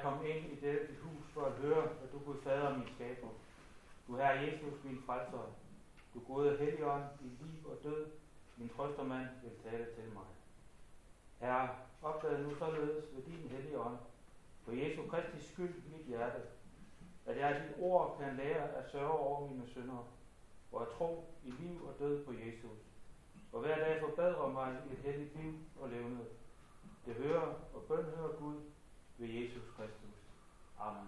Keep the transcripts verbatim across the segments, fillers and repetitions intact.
kommet ind i dette dit hus for at høre, at du, Gud Fader, min skaber. Du Herre Jesus, min frelser. Du gode Helligånd, i liv og død, min trøstermand, vil tale til mig. Herre, opdad nu således ved din Helligånd, for Jesu Kristi skyld mit hjerte, at jeg af dit ord kan lære at sørge over mine synder, og at tro i liv og død på Jesus, og hver dag forbedre mig i et helligt liv og levned. Det hører og bøn hører Gud ved Jesus Kristus. Amen.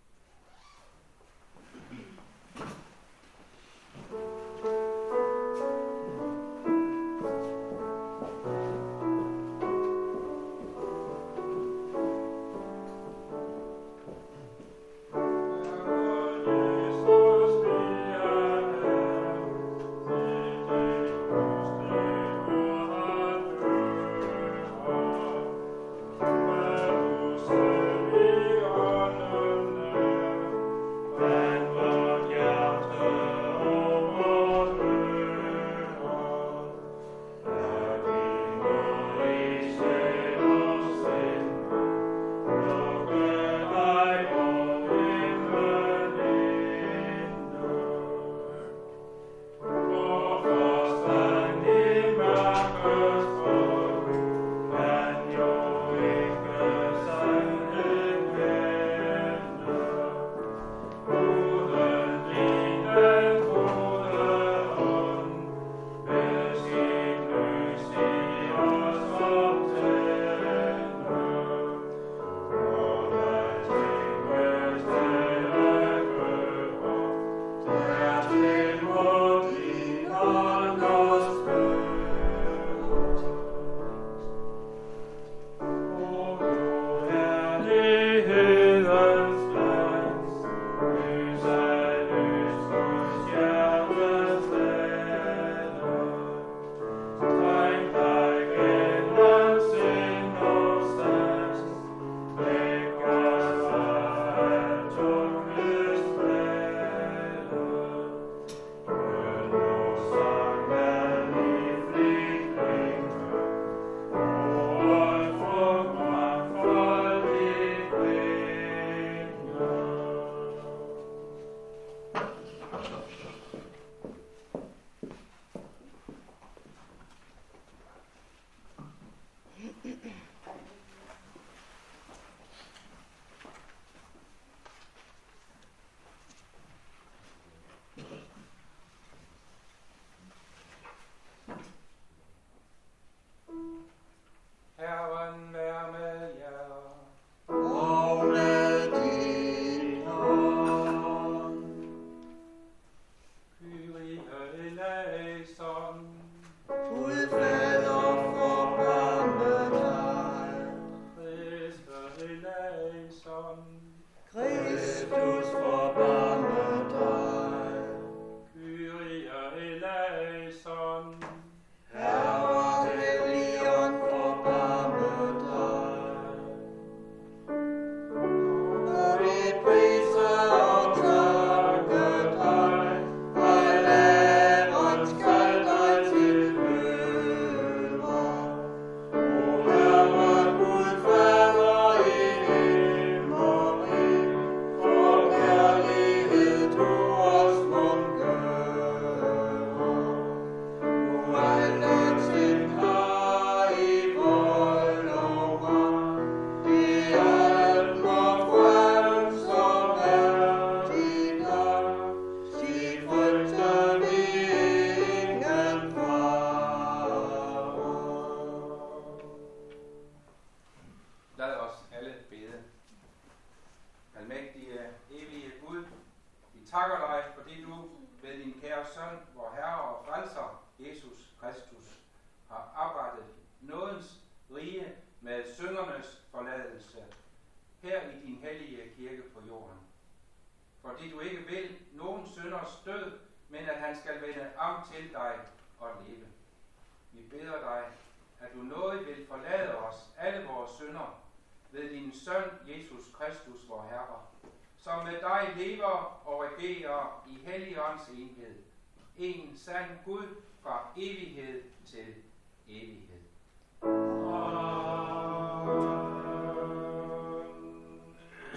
En sand Gud fra evighed til evighed. Amen.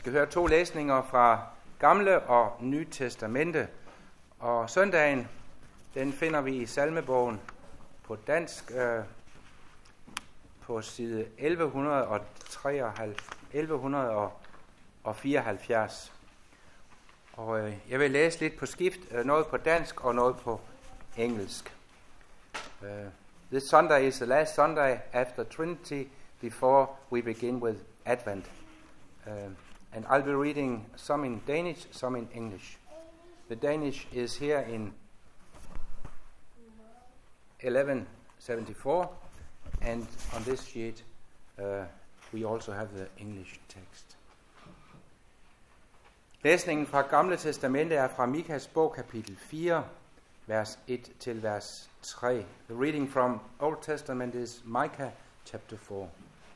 skal høre to læsninger fra Gamle og Nye Testamente. Og søndagen, den finder vi i salmebogen på dansk øh, på side elleve fireoghalvfjerds. Og øh, jeg vil læse lidt på skift, øh, noget på dansk og noget på engelsk. Uh, this Sunday is the last Sunday after Trinity before we begin with Advent. Uh, and I'll be reading some in Danish, some in English. The Danish is here in eleven seventy-four, and on this sheet uh, we also have the English text. Læsningen fra Gamle Testamente er fra Mikas bog kapitel fire, vers et til vers tre. The reading from Old Testament is Micah chapter four.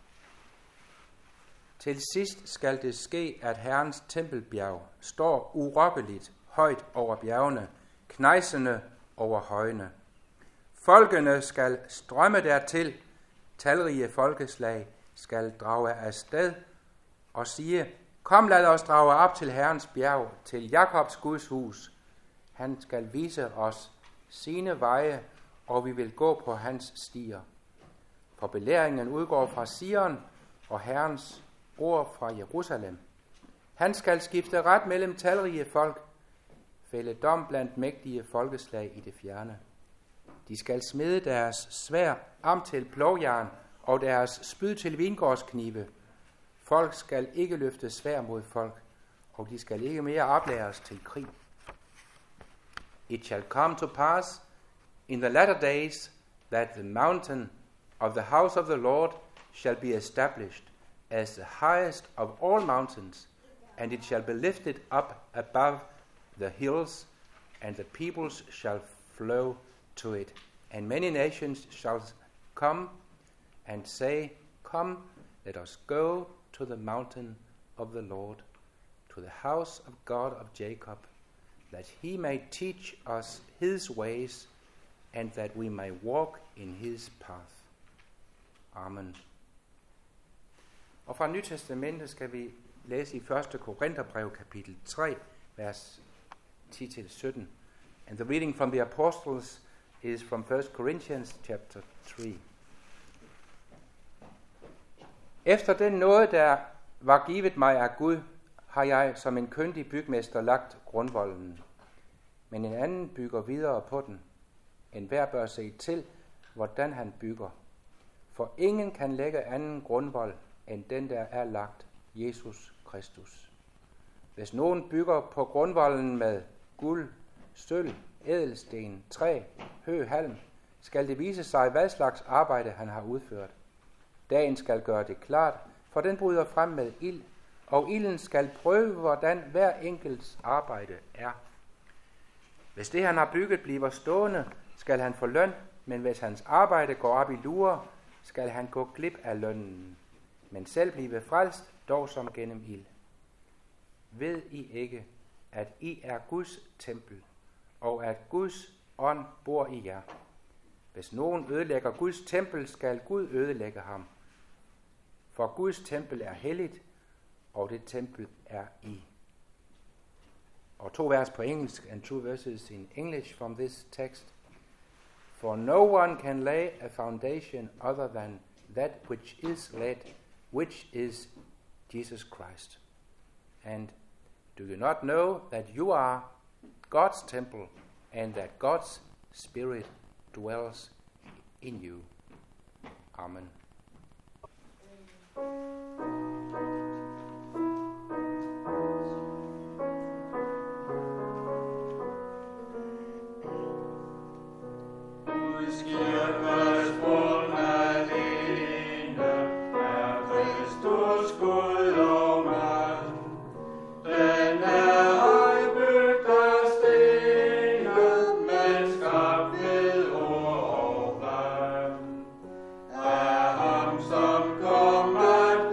Til sidst skal det ske, at Herrens tempelbjerg står urokkeligt højt over bjergene, knejsende over højene. Folkene skal strømme dertil, talrige folkeslag skal drage afsted og sige, kom lad os drage op til Herrens bjerg, til Jakobs Guds hus. Han skal vise os sine veje, og vi vil gå på hans stier. For belæringen udgår fra Sion, og Herrens ord fra Jerusalem. Han skal skifte ret mellem talrige folk, fælde dom blandt mægtige folkeslag i det fjerne. De skal smide deres svær am til plogjern, og deres spyd til vingårdsknive. Folk skal ikke løfte svær mod folk, og de skal ikke mere oplæres til krig. It shall come to pass in the latter days that the mountain of the house of the Lord shall be established as the highest of all mountains, and it shall be lifted up above the hills, and the peoples shall flow to it. And many nations shall come and say, come, let us go to the mountain of the Lord, to the house of God of Jacob, that he may teach us his ways, and that we may walk in his path. Amen. Og fra Nyt Testamentet skal vi læse i første Korintherbrev kapitel tre, vers ti til sytten. And the reading from the Apostles is from First Corinthians chapter three. Efter den nåde, der var givet mig af Gud, har jeg som en kyndig bygmester lagt grundvolden. Men en anden bygger videre på den. Enhver bør se til, hvordan han bygger. For ingen kan lægge anden grundvold, end den, der er lagt, Jesus Kristus. Hvis nogen bygger på grundvolden med guld, sølv, ædelsten, træ, hø, halm, skal det vise sig, hvad slags arbejde han har udført. Dagen skal gøre det klart, for den bryder frem med ild, og ilden skal prøve, hvordan hver enkelts arbejde er. Hvis det, han har bygget, bliver stående, skal han få løn, men hvis hans arbejde går op i lure, skal han gå glip af lønnen, men selv blive frelst, dog som gennem ild. Ved I ikke, at I er Guds tempel, og at Guds ånd bor i jer? Hvis nogen ødelægger Guds tempel, skal Gud ødelægge ham. For Guds tempel er helligt, og det tempel er I. Og to vers på engelsk, and two verses in English from this text. For no one can lay a foundation other than that which is laid, which is Jesus Christ. And do you not know that you are God's temple, and that God's Spirit dwells in you? Amen. Som kommer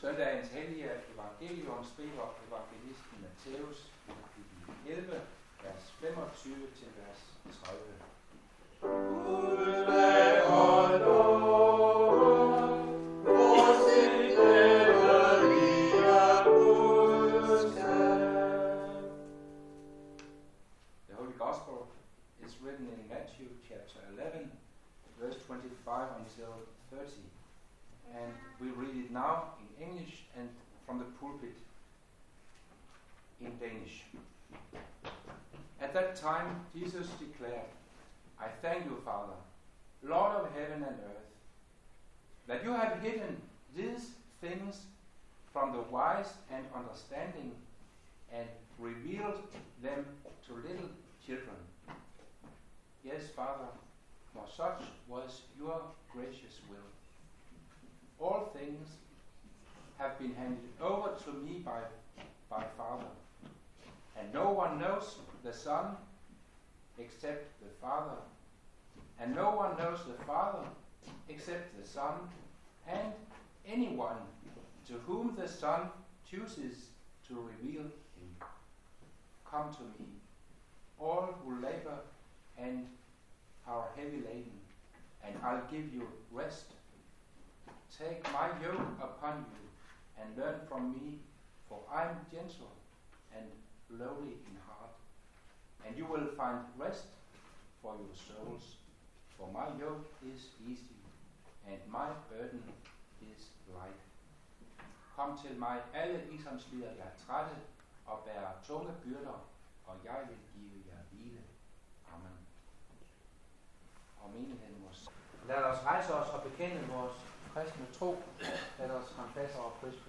Søndagens hellige evangelium skriver evangelisten Matthæus i kapitel elleve, vers femogtyve til vers tredive. The Holy Gospel is written in Matthew chapter eleven, verse twenty-five until thirty. And we read it now in English and from the pulpit in Danish. At that time, Jesus declared, I thank you, Father, Lord of heaven and earth, that you have hidden these things from the wise and understanding and revealed them to little children. Yes, Father, for such was your gracious will. All things have been handed over to me by, by Father, and no one knows the Son except the Father, and no one knows the Father except the Son, and anyone to whom the Son chooses to reveal him. Come to me, all who labor and are heavy laden, and I'll give you rest. Take my yoke upon you and learn from me, for I am gentle and lowly in heart, and you will find rest for your souls. For my yoke is easy, and my burden is light. Kom til mig, alle I som slider jer trætte og bærer tunge byrder, og jeg vil give jer hvile. Amen. Og menigheden må. Lad os rejse os og bekende vores kristne tro. Lad os konfesse over Kristus.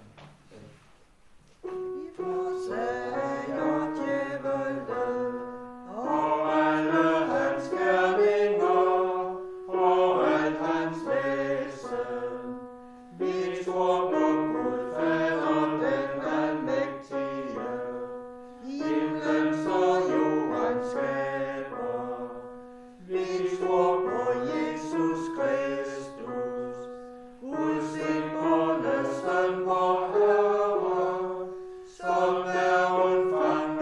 Vi forsager djævelen og alle hans gerninger og alt hans væsen. Vi tror på Gud Fader, den almægtige, himlens og jordens skaber. Vi tror på Jesus Kristus, Guds enbårne søn, vor Herre, som er undfanget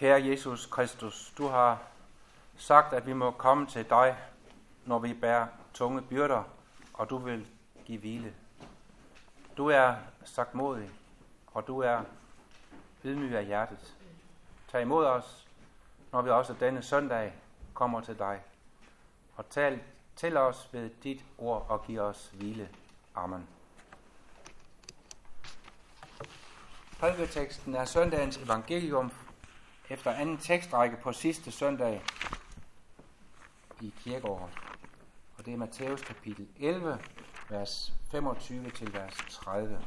Kære Jesus Kristus, du har sagt, at vi må komme til dig, når vi bærer tunge byrder, og du vil give hvile. Du er sagtmodig, og du er ydmyg af hjertet. Tag imod os, når vi også denne søndag kommer til dig, og tal til os ved dit ord og giv os hvile. Amen. Prædiketeksten er søndagens evangelium efter anden tekstrække på sidste søndag i kirkeåret. Og det er Matthæus kapitel elleve, vers femogtyve til vers tredive.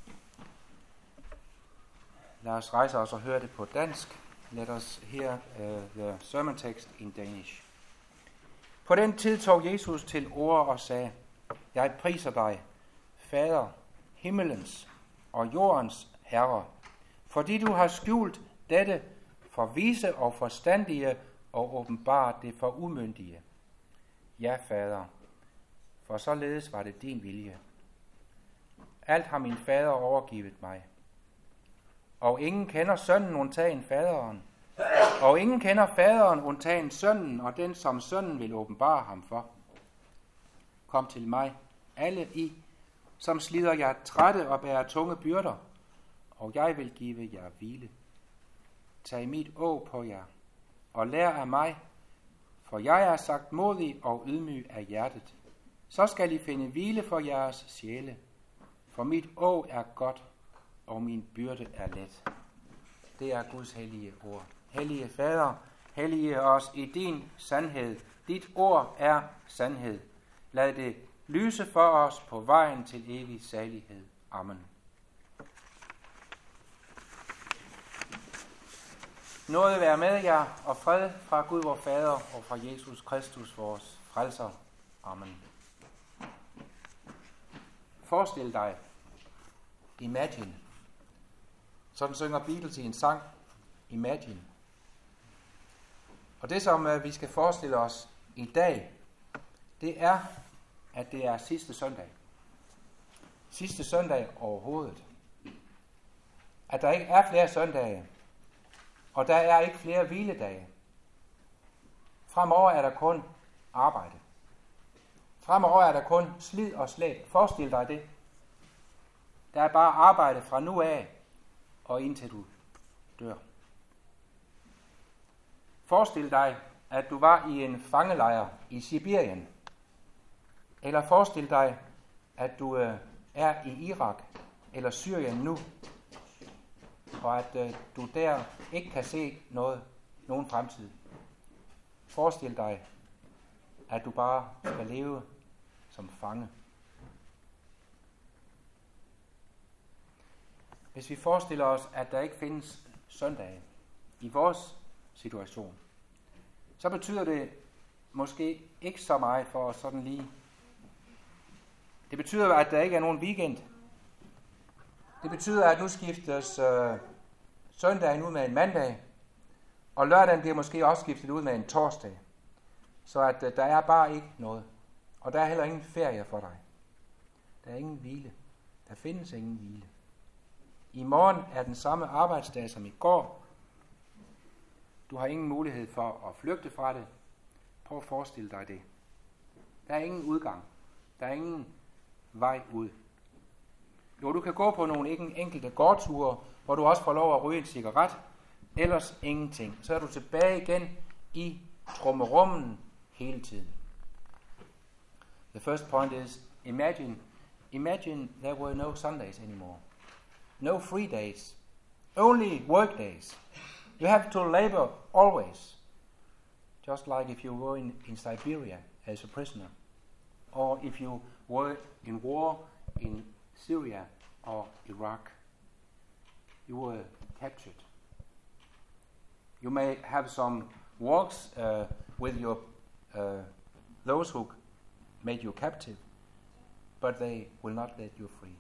Lad os rejse os og høre det på dansk. Let us hear uh, the sermon text in Danish. På den tid tog Jesus til orde og sagde: Jeg priser dig, Fader, himmelens og jordens Herre, fordi du har skjult dette for vise og forstandige og åbenbart det for umyndige. Ja, Fader, for således var det din vilje. Alt har min fader overgivet mig. Og ingen kender sønnen undtagen faderen. Og ingen kender faderen undtagen sønnen og den, som sønnen vil åbenbare ham for. Kom til mig, alle I, som slider jer trætte og bærer tunge byrder, og jeg vil give jer hvile. Tag mit åg på jer, og lær af mig, for jeg er sagtmodig og ydmyg af hjertet. Så skal I finde hvile for jeres sjæle, for mit åg er godt, og min byrde er let. Det er Guds hellige ord. Hellige Fader, hellige os i din sandhed. Dit ord er sandhed. Lad det lyse for os på vejen til evig salighed. Amen. Nåde være med jer, og fred fra Gud vor Fader og fra Jesus Kristus, vores frelser. Amen. Forestil dig, imagine. Sådan synger Beatles i en sang, Imagine. Og det, som uh, vi skal forestille os i dag, det er, at det er sidste søndag. Sidste søndag overhovedet. At der ikke er flere søndage, og der er ikke flere hviledage. Fremover er der kun arbejde. Fremover er der kun slid og slæb. Forestil dig det. Der er bare arbejde fra nu af, og indtil du dør. Forestil dig, at du var i en fangelejr i Sibirien. Eller forestil dig, at du øh, er i Irak eller Syrien nu, og at øh, du der ikke kan se noget, nogen fremtid. Forestil dig, at du bare skal leve som fange. Hvis vi forestiller os, at der ikke findes søndage i vores situation, så betyder det måske ikke så meget for os sådan lige. Det betyder, at der ikke er nogen weekend. Det betyder, at nu skiftes øh, søndagen ud med en mandag, og lørdagen bliver måske også skiftet ud med en torsdag. Så at øh, der er bare ikke noget. Og der er heller ingen ferie for dig. Der er ingen hvile. Der findes ingen hvile. I morgen er den samme arbejdsdag som i går. Du har ingen mulighed for at flygte fra det. Prøv at forestille dig det. Der er ingen udgang. Der er ingen vej ud. Jo, du kan gå på nogle enkelte gårdture, hvor du også får lov at ryge en cigaret. Ellers ingenting. Så er du tilbage igen i trummerummen hele tiden. The first point is, imagine, imagine there were no Sundays anymore. No free days. Only work days. You have to labor always. Just like if you were in, in Siberia as a prisoner. Or if you were in war in Syria or Iraq. You were captured. You may have some walks uh, with your uh, those who made you captive, but they will not let you free.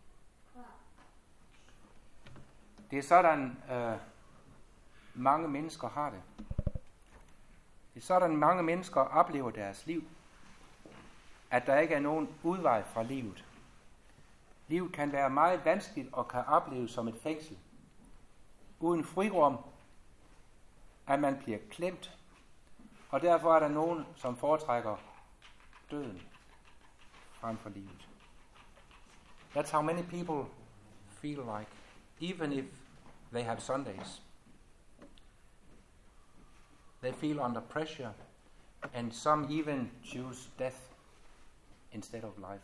Det er sådan, uh, mange mennesker har det. Det er sådan, mange mennesker oplever deres liv. At der ikke er nogen udvej fra livet. Livet kan være meget vanskeligt og kan opleves som et fængsel. Uden frirum, at man bliver klemt, og derfor er der nogen, som foretrækker døden frem for livet. That's how many people feel like, even if they have Sundays. They feel under pressure, and some even choose death instead of life.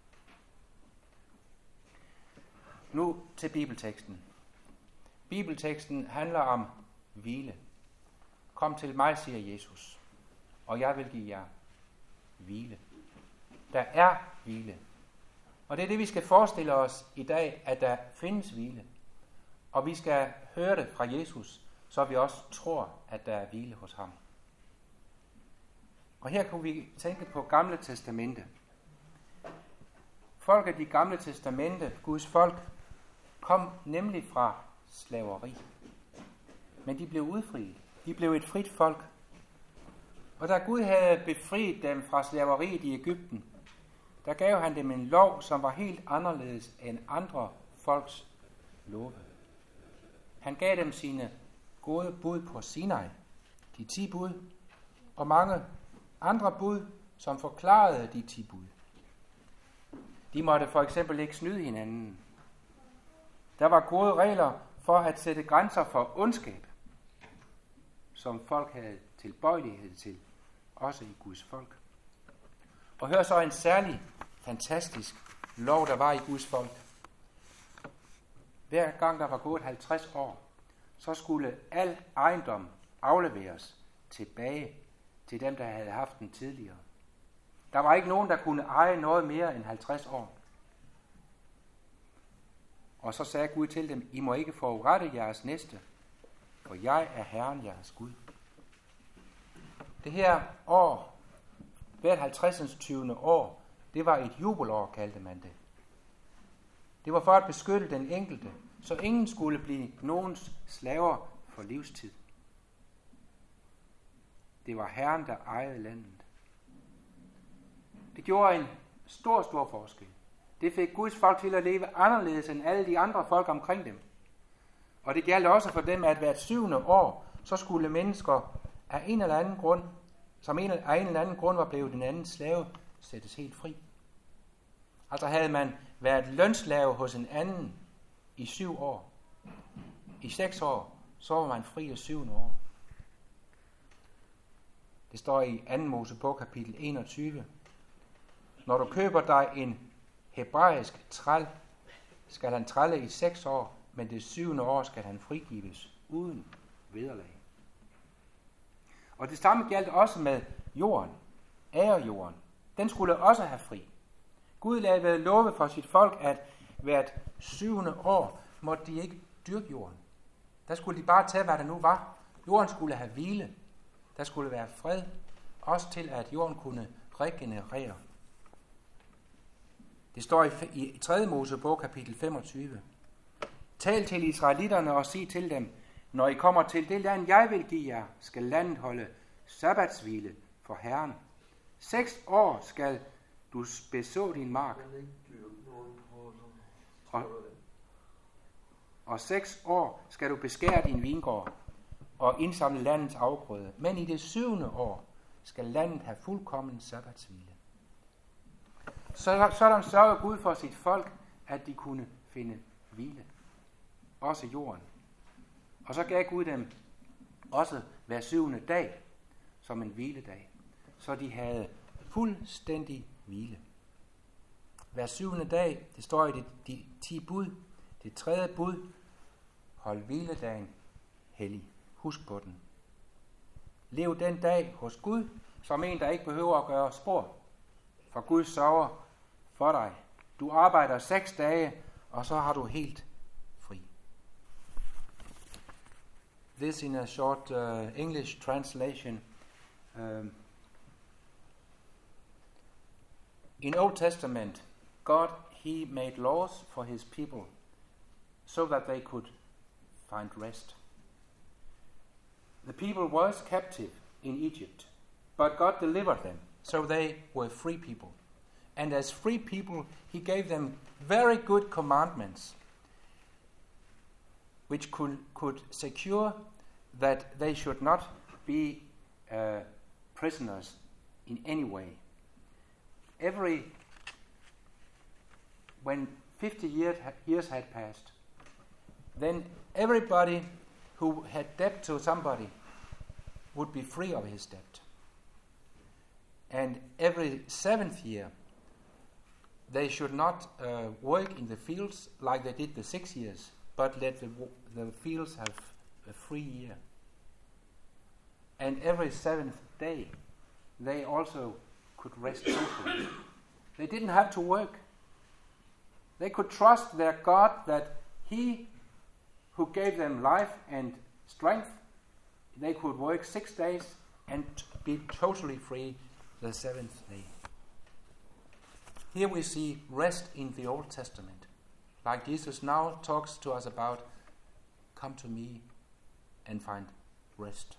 Nu til bibelteksten. Bibelteksten handler om hvile. Kom til mig, siger Jesus, og jeg vil give jer hvile. Der er hvile. Og det er det, vi skal forestille os i dag, at der findes hvile. Og vi skal høre det fra Jesus, så vi også tror, at der er hvile hos ham. Og her kunne vi tænke på Gamle Testamente. Folket i Gamle Testamente, Guds folk, kom nemlig fra slaveri. Men de blev udfriet. De blev et frit folk. Og da Gud havde befriet dem fra slaveriet i Egypten, der gav han dem en lov, som var helt anderledes end andre folks love. Han gav dem sine gode bud på Sinai, de ti bud, og mange andre bud, som forklarede de ti bud. De måtte for eksempel ikke snyde hinanden. Der var gode regler for at sætte grænser for ondskab, som folk havde tilbøjelighed til, også i Guds folk. Og hør så en særlig fantastisk lov, der var i Guds folk. Hver gang der var gået halvtreds år, så skulle al ejendom afleveres tilbage til dem, der havde haft den tidligere. Der var ikke nogen, der kunne eje noget mere end halvtreds år. Og så sagde Gud til dem, I må ikke forurette jeres næste, for jeg er Herren jeres Gud. Det her år, hvert halvtredsens tyvende år, det var et jubelår, kaldte man det. Det var for at beskytte den enkelte, så ingen skulle blive nogens slaver for livstid. Det var Herren, der ejede landet. Det gjorde en stor, stor forskel. Det fik Guds folk til at leve anderledes end alle de andre folk omkring dem. Og det gjaldt også for dem, at hvert syvende år, så skulle mennesker af en eller anden grund, som en, af en eller anden grund var blevet en anden slave, sættes helt fri. Altså havde man været lønslave hos en anden i syv år. I seks år, så var man fri af syvende år. Det står i anden Mosebog kapitel enogtyve. Når du køber dig en hebraisk træl, skal han trælle i seks år, men det syvende år skal han frigives uden vederlag. Og det samme galt også med jorden, ærejorden. Den skulle også have fri. Gud lavede love for sit folk, at hvert syvende år måtte de ikke dyrke jorden. Der skulle de bare tage, hvad der nu var. Jorden skulle have hvile. Der skulle være fred, også til at jorden kunne regenerere. Det står i tredje Mosebog kapitel femogtyve. Tal til israelitterne og sig til dem, når I kommer til det land, jeg vil give jer, skal landet holde sabbatshvile for Herren. Seks år skal du beså din mark. Og, og seks år skal du beskære din vingård og indsamle landets afgrøde. Men i det syvende år skal landet have fuldkommen sabbatshvile. Så sådan sørger Gud for sit folk, at de kunne finde hvile. Også jorden. Og så gav Gud dem også hver syvende dag som en hviledag. Så de havde fuldstændig hvile. Hver syvende dag, det står i de, de ti bud, det tredje bud, hold hviledagen hellig. Husk på den. Lev den dag hos Gud, som en, der ikke behøver at gøre spor. For Gud sørger for dig. Du arbejder seks dage, og så har du helt fri. This in a short uh, English translation. Um, in Old Testament, God, he made laws for his people so that they could find rest. The people was captive in Egypt, but God delivered them, so they were free people. And as free people, he gave them very good commandments, which could, could secure that they should not be uh, prisoners in any way. Every, when fifty years, years had passed, then everybody who had debt to somebody would be free of his debt. And every seventh year, they should not uh, work in the fields like they did the six years, but let the, the fields have a free year. And every seventh day, they also could rest totally. They didn't have to work. They could trust their God that He who gave them life and strength, they could work six days and t- be totally free the seventh day. Here we see rest in the Old Testament. Like Jesus now talks to us about, come to me and find rest.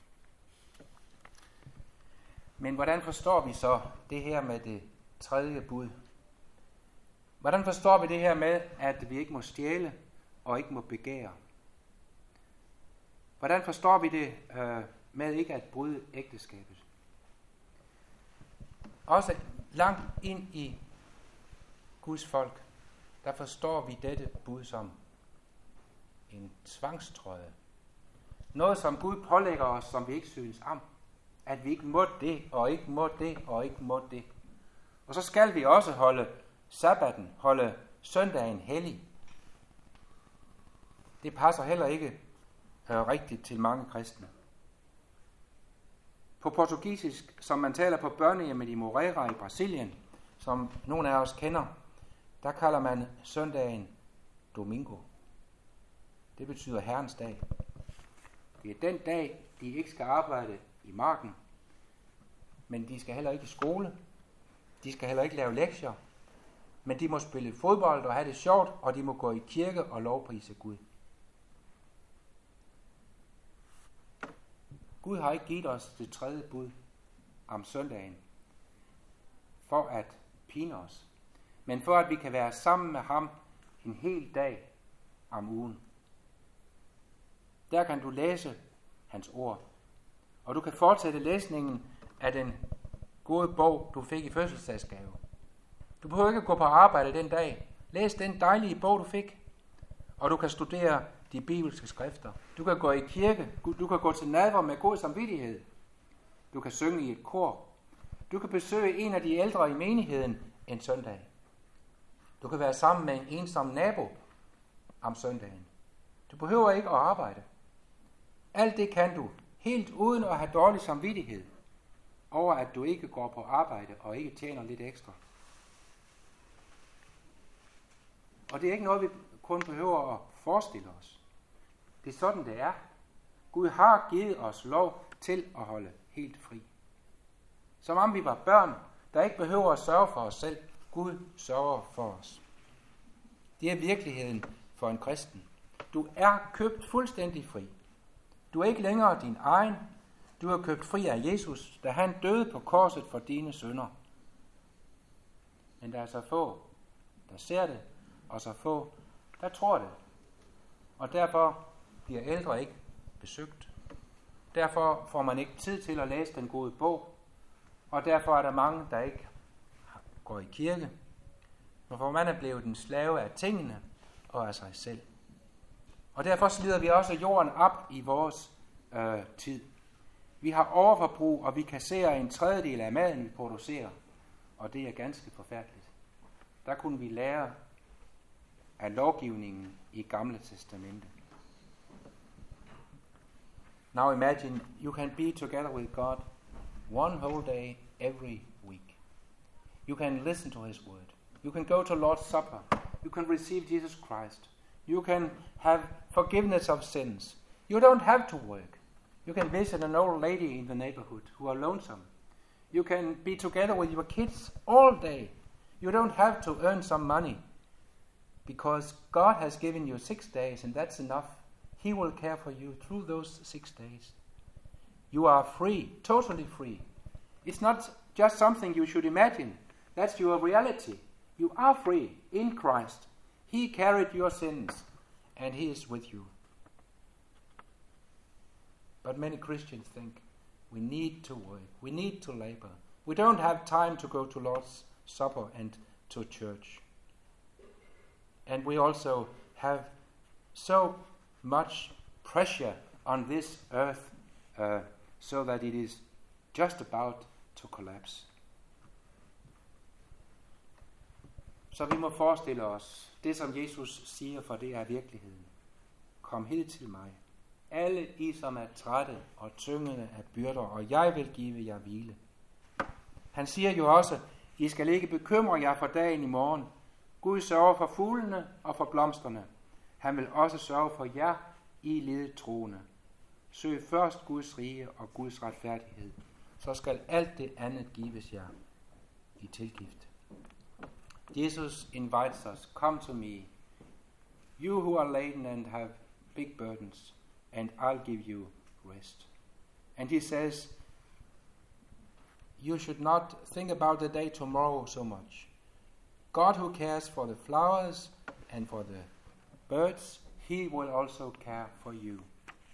Men hvordan forstår vi så det her med det tredje bud? Hvordan forstår vi det her med, at vi ikke må stjæle og ikke må begære? Hvordan forstår vi det øh, med ikke at bryde ægteskabet? Også langt ind i Guds folk, der forstår vi dette bud som en tvangstrøje. Noget, som Gud pålægger os, som vi ikke synes om. At vi ikke må det, og ikke må det, og ikke må det. Og så skal vi også holde sabbaten, holde søndagen hellig. Det passer heller ikke øh, rigtigt til mange kristne. På portugisisk, som man taler på børnehjemmet i Moreira i Brasilien, som nogle af os kender, der kalder man søndagen domingo. Det betyder Herrens dag. Det er den dag, de ikke skal arbejde i marken, men de skal heller ikke i skole. De skal heller ikke lave lektier, men de må spille fodbold og have det sjovt, og de må gå i kirke og lovprise Gud. Gud har ikke givet os det tredje bud om søndagen for at pine os, men for at vi kan være sammen med ham en hel dag om ugen. Der kan du læse hans ord, og du kan fortsætte læsningen af den gode bog, du fik i fødselsdagsgave. Du behøver ikke gå på arbejde den dag. Læs den dejlige bog, du fik, og du kan studere de bibelske skrifter. Du kan gå i kirke, du kan gå til nadver med god samvittighed. Du kan synge i et kor. Du kan besøge en af de ældre i menigheden en søndag. Du kan være sammen med en ensom nabo om søndagen. Du behøver ikke at arbejde. Alt det kan du, helt uden at have dårlig samvittighed over, at du ikke går på arbejde og ikke tjener lidt ekstra. Og det er ikke noget, vi kun behøver at forestille os. Det er sådan, det er. Gud har givet os lov til at holde helt fri. Som om vi var børn, der ikke behøver at sørge for os selv. Gud sørger for os. Det er virkeligheden for en kristen. Du er købt fuldstændig fri. Du er ikke længere din egen. Du er købt fri af Jesus, da han døde på korset for dine synder. Men der er så få, der ser det, og så få, der tror det. Og derfor bliver ældre ikke besøgt. Derfor får man ikke tid til at læse den gode bog. Og derfor er der mange, der ikke går i kirke. For man er blevet en slave af tingene og af sig selv. Og derfor slider vi også jorden op i vores øh, tid. Vi har overforbrug, og vi kasserer en tredjedel af maden, vi producerer. Og det er ganske forfærdeligt. Der kunne vi lære af lovgivningen i Gamle Testamente. Now imagine you can be together with God one whole day every week. You can listen to his word. You can go to Lord's Supper. You can receive Jesus Christ. You can have forgiveness of sins. You don't have to work. You can visit an old lady in the neighborhood who are lonesome. You can be together with your kids all day. You don't have to earn some money because God has given you six days and that's enough. He will care for you through those six days. You are free, totally free. It's not just something you should imagine. That's your reality. You are free in Christ. He carried your sins and he is with you. But many Christians think we need to work, we need to labor. We don't have time to go to Lord's Supper and to church. And we also have so much pressure on this earth uh, so that it is just about to collapse. Så vi må forestille os det, som Jesus siger, for det er virkeligheden. Kom hid til mig, alle I, som er trætte og tyngede af byrder, og jeg vil give jer hvile. Han siger jo også, I skal ikke bekymre jer for dagen i morgen. Gud sørger for fuglene og for blomsterne. Han vil også sørge for jer, I ledet troende. Søg først Guds rige og Guds retfærdighed, så skal alt det andet gives jer i tilgift. Jesus invites us, come to me, you who are laden and have big burdens, and I'll give you rest. And he says, you should not think about the day tomorrow so much. God, who cares for the flowers and for the birds, he will also care for you.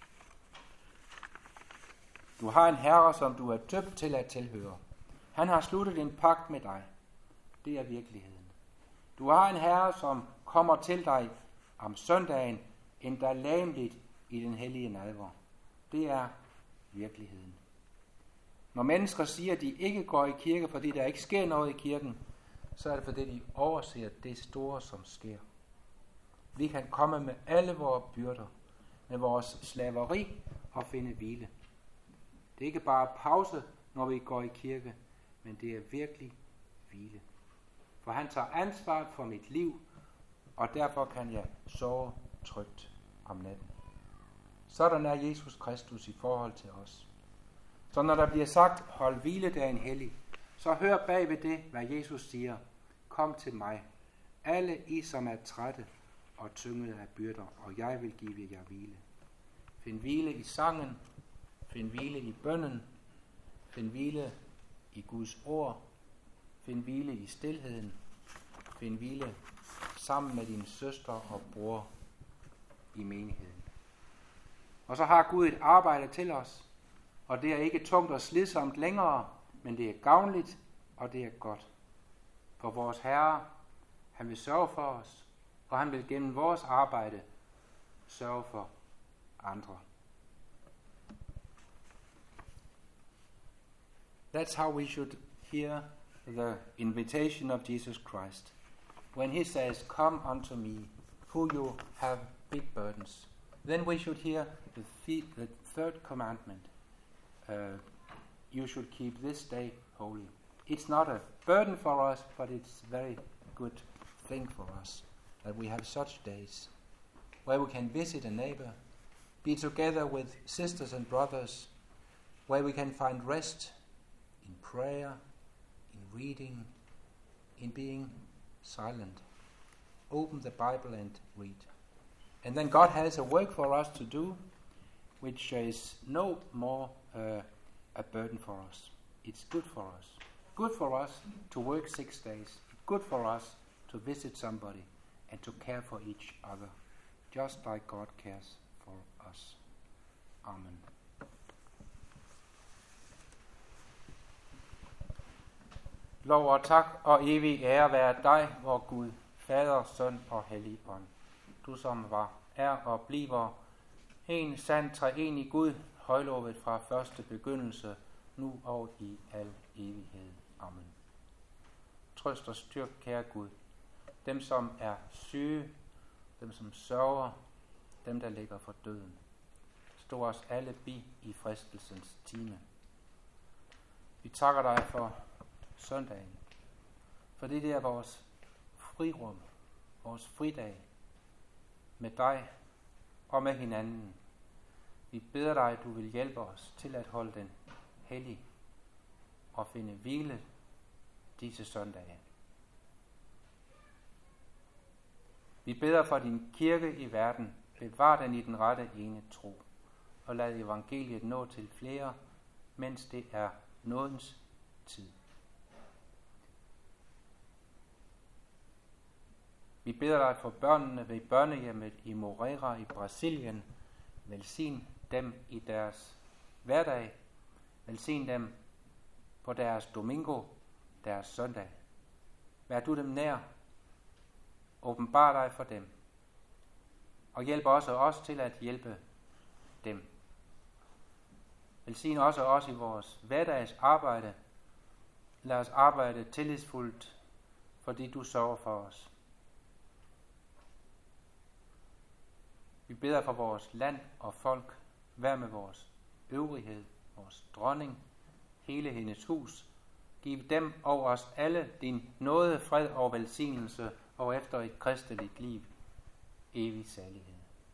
Du har en herre, som du er døbt til at tilhøre. Han har sluttet en pagt med dig. Det er virkeligheden. Du har en herre, som kommer til dig om søndagen, endda lamligt i den hellige nadver. Det er virkeligheden. Når mennesker siger, at de ikke går i kirke, fordi der ikke sker noget i kirken, så er det fordi, de overser det store, som sker. Vi kan komme med alle vores byrder, med vores slaveri og finde hvile. Det er ikke bare pause, når vi går i kirke, men det er virkelig hvile. For han tager ansvar for mit liv, og derfor kan jeg sove trygt om natten. Sådan er Jesus Kristus i forhold til os. Så når der bliver sagt, hold hviledagen hellig, så hør bag ved det, hvad Jesus siger. Kom til mig, alle I, som er trætte og tyngede af byrder, og jeg vil give jer hvile. Find hvile i sangen, find hvile i bønnen, find hvile i Guds ord, find hvile i stilheden, find hvile sammen med din søster og bror i menigheden. Og så har Gud et arbejde til os, og det er ikke tungt og slidsomt længere, men det er gavnligt, og det er godt. For vores Herre, han vil sørge for os, og han vil gennem vores arbejde sørge for andre. That's how we should hear the invitation of Jesus Christ. When he says, come unto me, who you have big burdens. Then we should hear the, th- the third commandment. Uh, you should keep this day holy. It's not a burden for us, but it's a very good thing for us that we have such days where we can visit a neighbor, be together with sisters and brothers, where we can find rest in prayer, in reading, in being silent. Open the Bible and read. And then God has a work for us to do, which is no more uh, a burden for us. It's good for us. Good for us to work six days. Good for us to visit somebody and to care for each other, just like God cares for us. Amen. Lov og tak og evig ære være dig, vor Gud, Fader, Søn og Hellig Ånd. Du som var, er og bliver en sand treenig Gud, højlovet fra første begyndelse, nu og i al evighed. Amen. Trøst og styrk, kære Gud, dem som er syge, dem som sørger, dem der ligger for døden. Stå os alle bi i fristelsens time. Vi takker dig for søndagen, fordi det er vores frirum, vores fridag med dig og med hinanden. Vi beder dig, at du vil hjælpe os til at holde den hellig og finde hvile disse søndage. Vi beder for din kirke i verden. Bevar den i den rette ene tro, og lad evangeliet nå til flere, mens det er nådens tid. Vi beder dig for børnene ved børnehjemmet i Moreira i Brasilien. Velsign dem i deres hverdag. Velsign dem på deres domingo, deres søndag. Vær du dem nær. Åbenbar dig for dem. Og hjælp også os til at hjælpe dem. Velsign også os i vores hverdags arbejde. Lad os arbejde tillidsfuldt, fordi du sørger for os. Vi beder for vores land og folk. Vær med vores øvrighed, vores dronning, hele hendes hus. Giv dem og os alle din nåde, fred og velsignelse, og efter et kristeligt liv, evig salighed.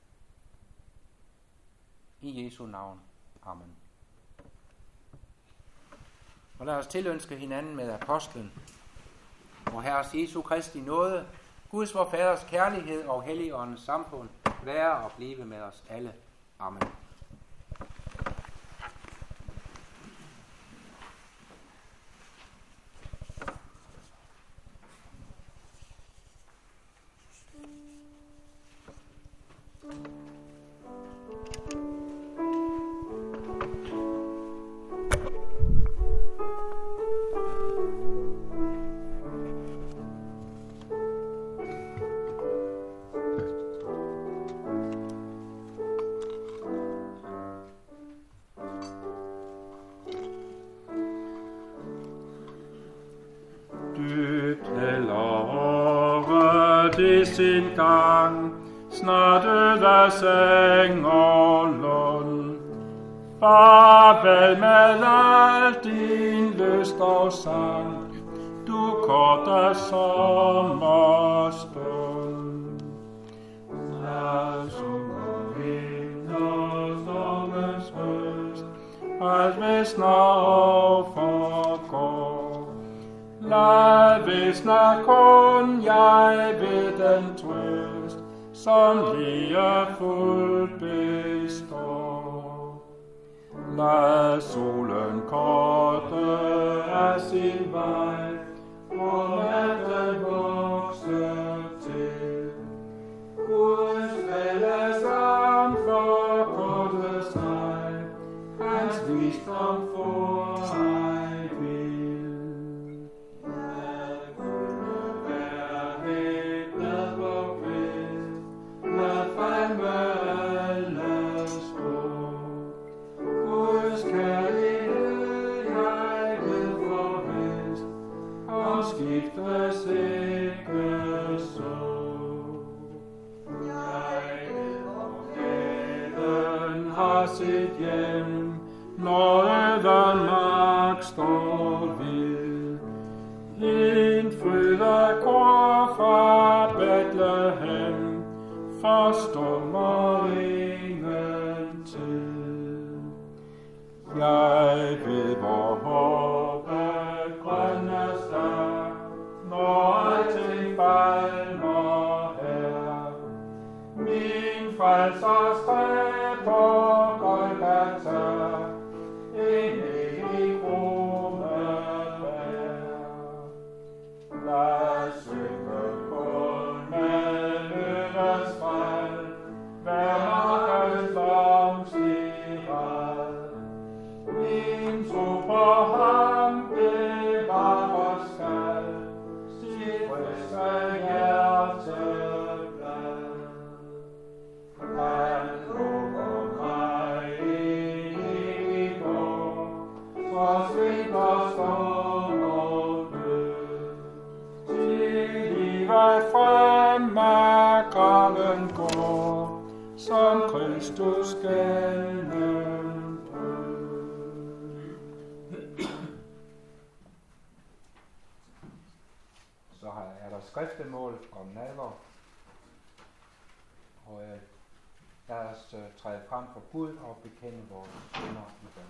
I Jesu navn. Amen. Og lad os tilønske hinanden med apostlen, og Herres Jesu Kristi nåde, Guds vor Faders kærlighed og Helligåndens samfund, være og blive med os alle. Amen. i sin gang, snart ud af seng og lund. Farvel med al din lyst og sang, du korte sommerstund. Lad sukker vind og stormens høst, alt visner og forgår. Lad visner kun jeg ved den trøst, som lige fuldt består. Lad solen korte af sin vej, og natten vokse til. Guds fælles arm forkorte sig, hans visdom får ej vil. Lad kunne være helt glad for kvist, lad fremme alle stå. Guds kærlighed jeg ved forvist, og skiftes ikke så. Jeg ved hvor glæden har sit hjem, når øden magt står ved. En frydekor fra Bethlehem forstummer ingen tid. Jeg ved hvor håbet grønnes der, når alting falmer her. Min frelsers træ på Golgata, en evig krone bær. Lad synge kun med løvens fald, hver markens blomst i rad. Min tro på ham bevarer skal, sit friske hjerteblad. Han lukker mig ind i går, forsvinder storm og død. Til livet frem af graven går, som Kristus gennem død. Så er der skriftemål om nadver, og øh, lad os øh, træde frem for Gud og bekende vores synder i bøn.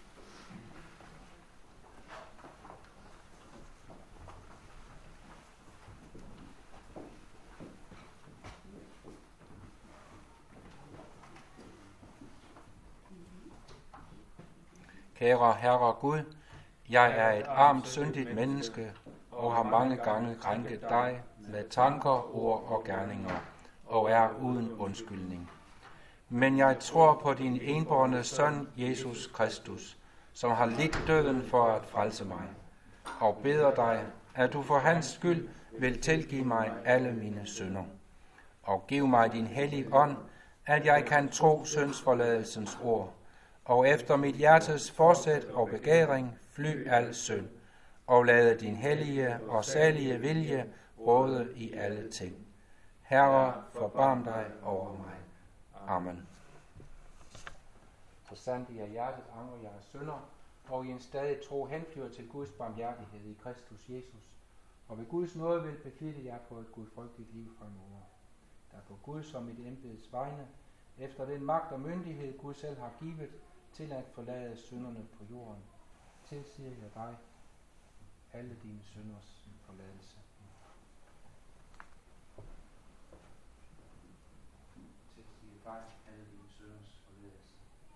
Kære Herre Gud, jeg er et armt, syndigt menneske, og har mange gange krænket dig med tanker, ord og gerninger, og er uden undskyldning. men jeg tror på din enbårne søn, Jesus Kristus, som har lidt døden for at frelse mig, og beder dig, at du for hans skyld vil tilgive mig alle mine synder, og giv mig din hellige ånd, at jeg kan tro syndsforladelsens ord, og efter mit hjertes forsæt og begæring fly al synd, og lade din hellige og salige vilje råde i alle ting. Herre, forbarm dig over mig. Amen. Så sandt i af hjertet angrer jeg af synder, og i en stadig tro henflyver til Guds barmhjertighed i Kristus Jesus, og ved Guds nåde vil befinde jer på et gudfrygtigt liv fremover, der på Gud som mit embeds vegne, efter den magt og myndighed Gud selv har givet, til at forlade synderne på jorden, tilsiger jeg dig alle dine synders forladelse. Tilsiger dig alle dine synders forladelse.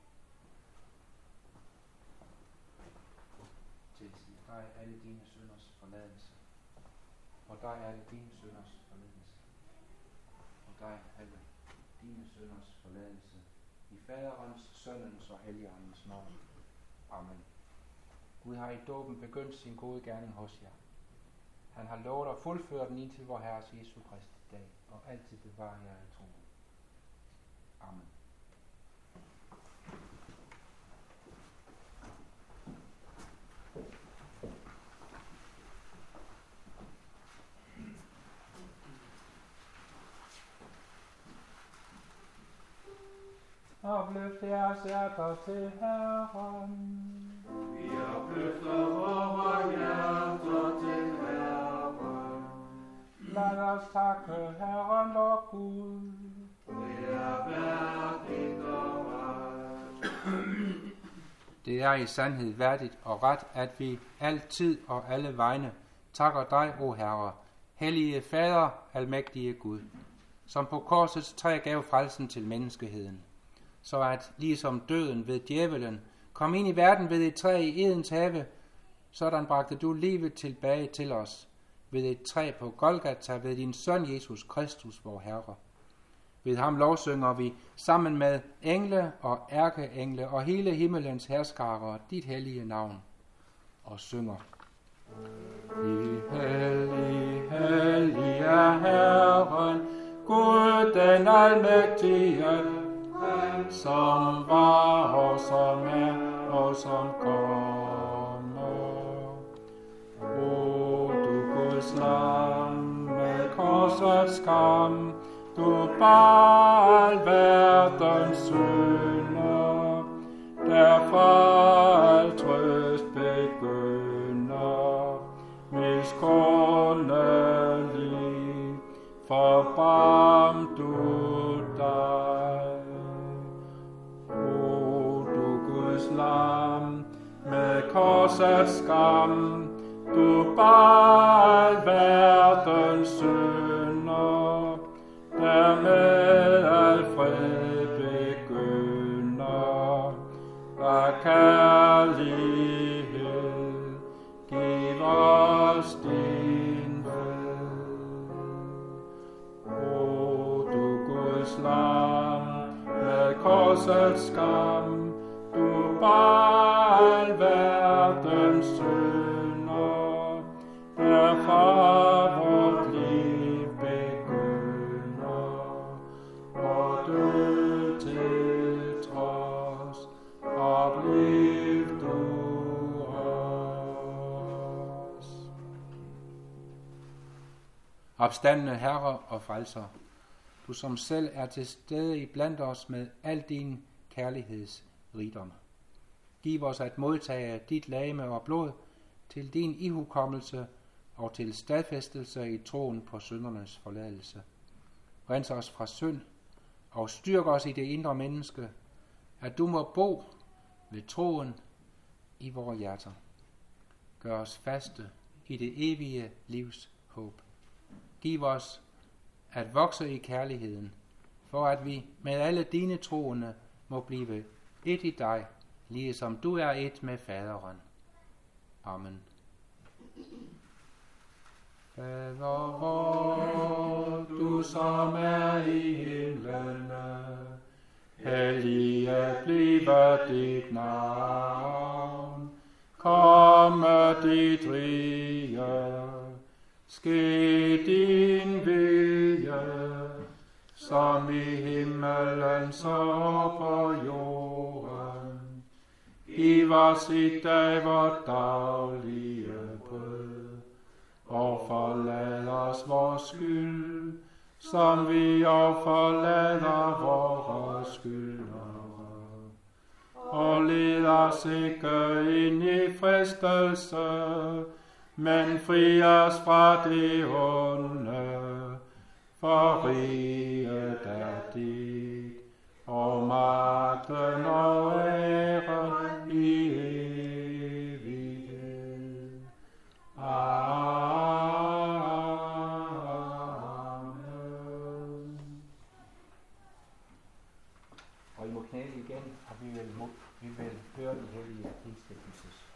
Tilsiger dig alle dine synders forladelse. Og dig alle dine synders forladelse. Og dig alle dine synders forladelse. I Faderens, Sønnens og Helligåndens navn. Amen. Gud har i dåben begyndt sin gode gerning hos jer. Han har lovet at fuldføre den indtil vor Herres Jesu Kristi dag, og altid bevare jer i troen. Amen. Opløft jeres hjerter til Herren. Vi opløfter vore hjerter til Herren. Lad os takke Herren vor Gud. Det er værdigt og ret. Det er i sandhed værdigt og ret, at vi altid og alle vegne takker dig, o Herre, hellige Fader, almægtige Gud, som på korsets træ gav frelsen til menneskeheden, så at ligesom døden ved djævelen kom ind i verden ved et træ i Edens have, sådan bragte du livet tilbage til os ved et træ på Golgata ved din søn Jesus Kristus, vor Herre. Ved ham lovsynger vi sammen med engle og ærkeengle og hele himmelens herskare dit hellige navn og synger. Hellig, hellig er Herren, Gud den almægtige, som var og som er og som kommer. O du Guds lam med korsets skam, du bar al verdens synder, derfra al trøst begynder, miskundelig, forbarm du dig. O du Guds lam med korsets skam, du bar al verdens synder, dermed al fred begynder, af kærlighed giv os din ved. O du Guds lam med korsets skam, du bar al verdens synder, derfra vort liv begynder, og død til trods, opliv du os. Opstandne Herre og Frelser, du som selv er til stede i blandt os med al din kærlighedsrigdom. Giv os at modtage dit legeme og blod til din ihukommelse og til stadfæstelse i troen på syndernes forladelse. Rens os fra synd og styrk os i det indre menneske, at du må bo ved troen i vores hjerter. Gør os faste i det evige livs håb. Giv os at vokse i kærligheden, for at vi med alle dine troende må blive et i dig, lige som du er et med Faderen. Amen. Fader vor, du som er i himlene, hellige bliver dit navn. Komme dit rige, ske din vilje, som i himmelen så på jorden. Giv os i dag vort daglige brød, og forlad os vores skyld, som vi og forlader vores skyldnere. Og led os ikke ind i fristelse, men fri os fra det onde. For riget er dit, og magten og æren i evighed. Amen. Og I må knæle igen, og vi vil, vi vil høre de hellige indstiftelses.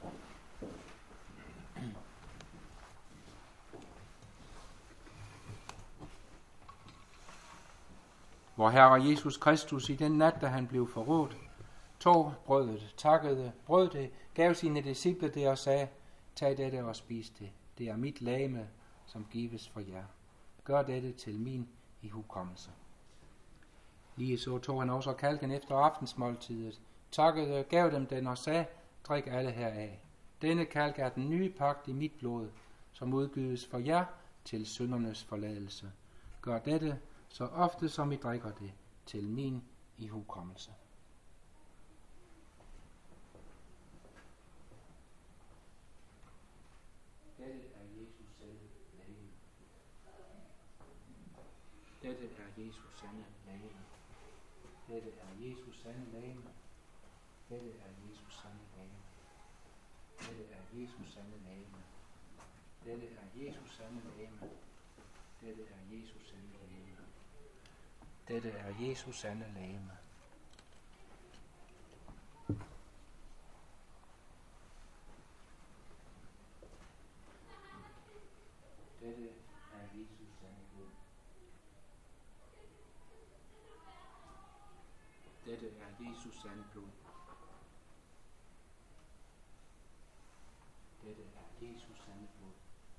Vor Herre Jesus Kristus i den nat, da han blev forrådt, tog brødet, takkede, brød det, gav sine disciple det og sagde, tag dette og spis det. Det er mit legeme, som gives for jer. Gør dette til min ihukommelse. Lige så tog han også kalken efter aftensmåltidet, takkede, gav dem den og sagde, drik alle heraf. Denne kalk er den nye pagt i mit blod, som udgydes for jer til syndernes forladelse. Gør dette, så ofte som I drikker det, til min ihukommelse. Dette er Jesus sande legeme. Dette er Jesus sande legeme. Dette er Jesus sande legeme. Dette er Jesus sande legeme. Dette er Jesus sande legeme. Dette er Jesus sande legeme. Dette er Jesus sande legeme. Dette er Jesus sande legeme. Dette er Jesus sande blod. Dette er Jesus sande blod. Dette er Jesus sande blod.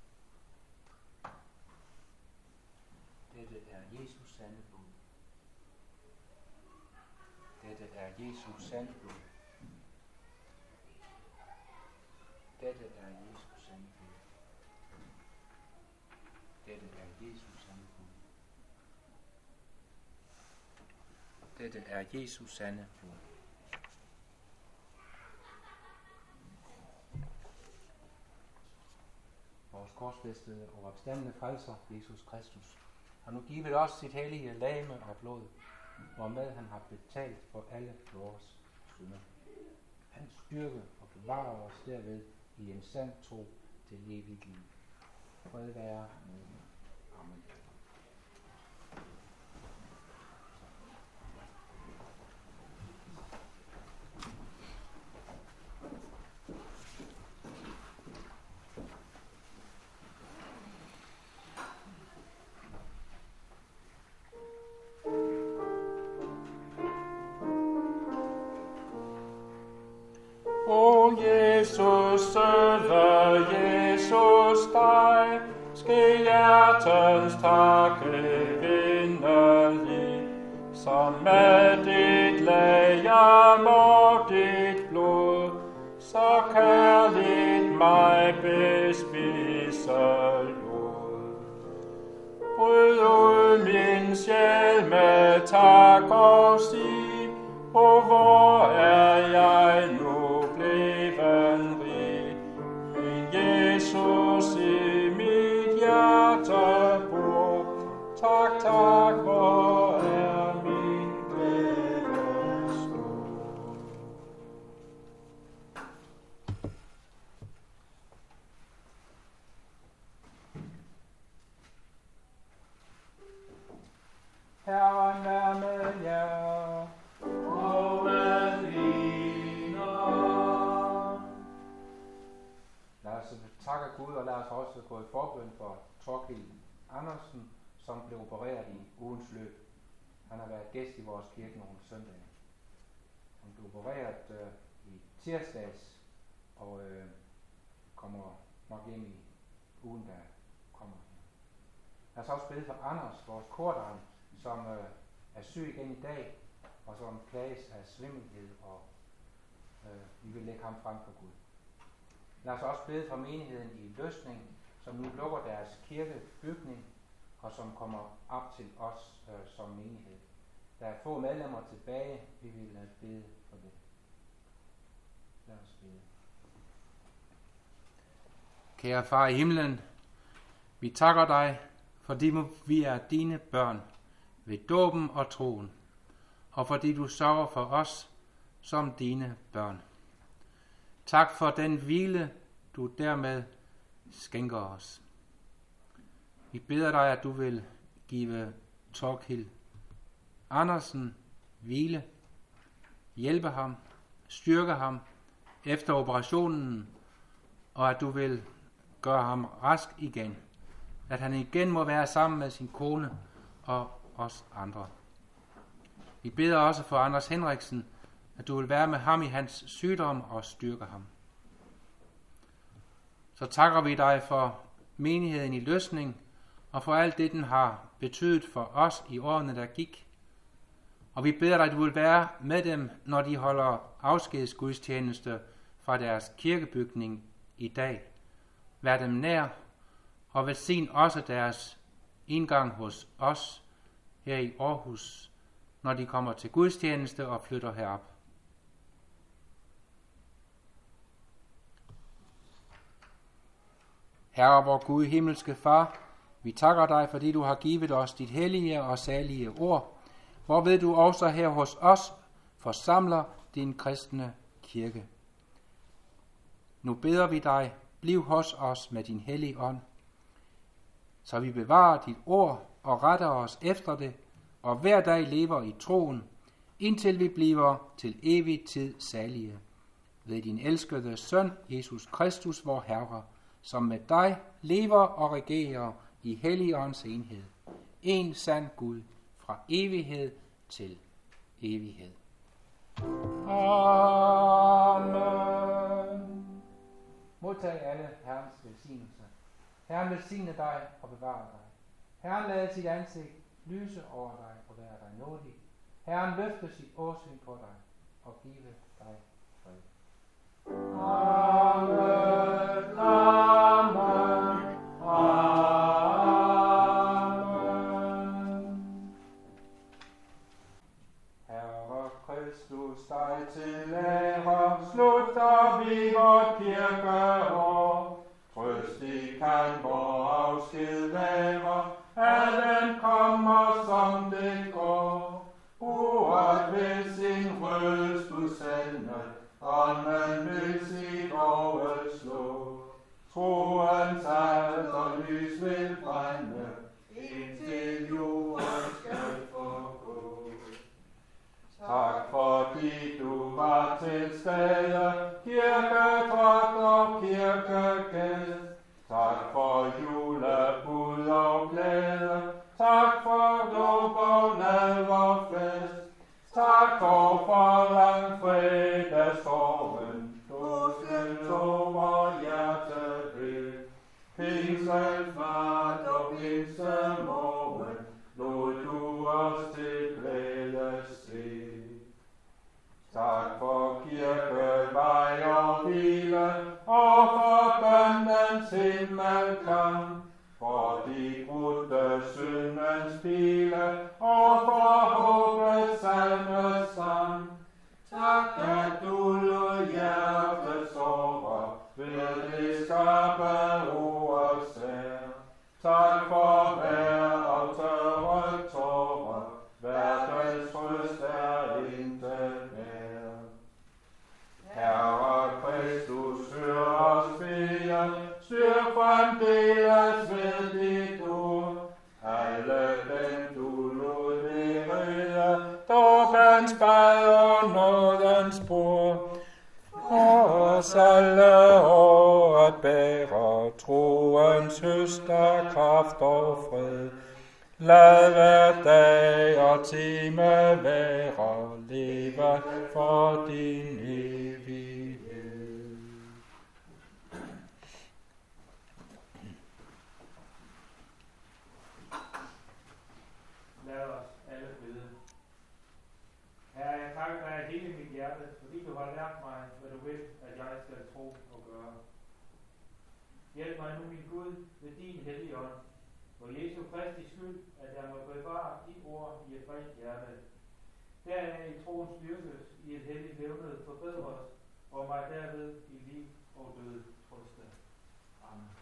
Dette er Jesus sande blod. Dette er Jesus sande blod. Dette er Jesus sande blod. Dette er Jesus sande blod. Dette er Jesus sande blod. Vores korsfæstede og opstandende frelser, Jesus Kristus, har nu givet os sit hellige legeme og blod, hvormed han har betalt for alle vores synder. Han styrker og bevarer os derved i en sand tro til evigt liv. Fred være med. Amen. O Jesus, søde Jesus dig, ske hjertens takke vindelig, som med dit legem og dit blod, så kærligt mig bespise lod. Bryd ud min sjæl med tak og sig, og hvor er jeg nu? Jesus i mit hjerte bor, tak, tak, hvor er min glæde stor. Herren er med jer, og med diner. Lad os takke Gud, og lad os også gå i forbøn for Torkild Andersen, som blev opereret i ugens løb. Han har været gæst i vores kirke nogle søndage. som blev opereret øh, i tirsdags, og øh, kommer nok hjem i ugen, der kommer her. Jeg har så også bedt for Anders, vores kordegn, som øh, er syg igen i dag, og som plages af svimmelhed, og øh, vi vil lægge ham frem for Gud. Lad os også bede for menigheden i Løsning, som nu lukker deres kirkebygning, og som kommer op til os øh, som menighed. Der er få medlemmer tilbage, vi vil uh, bede for det. Lad os bede. Kære far i himlen, vi takker dig, fordi vi er dine børn ved dåben og troen, og fordi du sørger for os som dine børn. Tak for den hvile, du dermed skænker os. Vi beder dig, at du vil give Torkild Andersen hvile, hjælpe ham, styrke ham efter operationen, og at du vil gøre ham rask igen. At han igen må være sammen med sin kone og os andre. Vi beder også for Anders Henriksen, at du vil være med ham i hans sygdom og styrke ham. Så takker vi dig for menigheden i Løsning, og for alt det, den har betydet for os i årene, der gik. Og vi beder dig, at du vil være med dem, når de holder afskedsgudstjeneste fra deres kirkebygning i dag. Vær dem nær, og velsign også deres indgang hos os her i Aarhus, når de kommer til gudstjeneste og flytter herop. Herre, vor Gud, himmelske Far, vi takker dig, fordi du har givet os dit hellige og salige ord, hvorved du også her hos os forsamler din kristne kirke. Nu beder vi dig, bliv hos os med din hellige ånd, så vi bevarer dit ord og retter os efter det, og hver dag lever i troen, indtil vi bliver til evig tid salige. Ved din elskede søn, Jesus Kristus, vor Herre, som med dig lever og regerer i Helligåndens enhed. En sand Gud fra evighed til evighed. Amen. Modtag alle Herrens velsignelse. Herren velsigne dig og bevare dig. Herren lade sit ansigt lyse over dig og være dig nådig. Herren løfte sit åsyn på dig og give dig fred. Amen. Amen. Amen. Herre Kristus, dig til ære, slutter vi vort kirkeår. Trøstig kan vor afsked være, at den kommer som det går. Ordet ved sin røst udsende, ånden vil sit overslå. Troens alter lys vil brænde, indtil jorden skal forgå. Tak fordi du var til stede, kirkedragt og kirkegæst. Tak for julebud og glæde, tak for dåb og nadverfest. Tak for forlang fredagssorgen, du skal over hjertet. Pinselfart og pinsemorgen, lod du os til glæde se. Tak for kirkevej og hvile, og for bøndens himmelkamp, for de brudte syndens pile, og for håbets salme sang. Tak, at du lod hjertet såre, ved det skarpe ord sær. Tak for vejr og tørre tårer, verdens trøst er intet værd. Herre Kristus, hør os bede, styr fremdeles ved dit ord. Alle dem du lod berede, dåbens bad og nådens bord. For os alle året bærer troens høster, kraft og fred. Lad hver dag og time være lever for din evighed. Lad os alle bede. Herre, jeg takker dig af hele mit hjerte, fordi du har lært mig, hvad du vil, at jeg skal tro og gøre. Hjælp mig nu, min Gud, ved din hellige ånd, for Jesu Kristi skyld, at jeg må bevare dit ord i et rent hjerte. Deraf i troen styrkes, i et helligt levned forbedres, og mig derved i liv og død trøste. Amen.